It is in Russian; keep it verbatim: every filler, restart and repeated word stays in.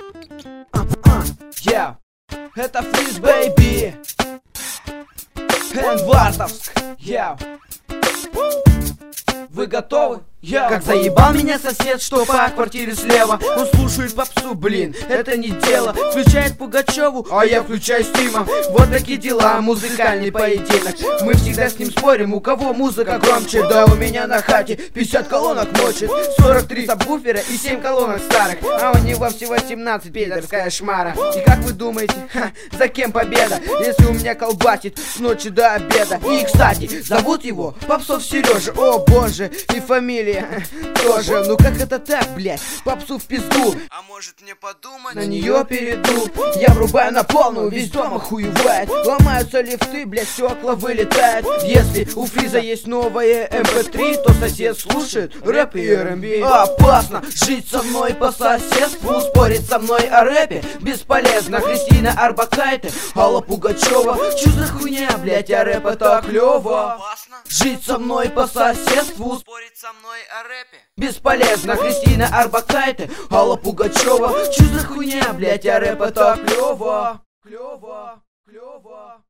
Yeah, это Freeze Baby, Энвартовск, yeah. Вы готовы? Я. Как заебал меня сосед, что по квартире слева. Он слушает попсу, блин, это не дело. Включает Пугачеву, а я включаю Стима. Вот такие дела, музыкальный поединок. Мы всегда с ним спорим, у кого музыка громче. Да у меня на хате пятьдесят колонок мочит, сорок три сабвуфера и семь колонок старых. А у него всего семнадцать, пидорская шмара. И как вы думаете, ха, за кем победа, если у меня колбасит с ночи до обеда? И кстати, зовут его Попсов Сережа, о боже, и фамилия тоже. Ну как это так, блять? Попсу в пизду. А может мне подумать? На нее перейду. Я врубаю на полную, весь дом охуевает. Ломаются лифты, блять, стекла вылетают. Если у Фриза есть новое эм пэ три, то сосед слушает рэп и эр эм би. Опасно жить со мной по соседству, спорить со мной о рэпе бесполезно. Кристина Орбакайте, Алла Пугачева, чё за хуйня, блять, а рэп это клёво. Жить со мной по соседству, спорить со мной о рэпе бесполезно. Кристина Орбакайте, Алла Пугачева, чё за хуйня, блять, а рэп это клёво. Клёво, клёво.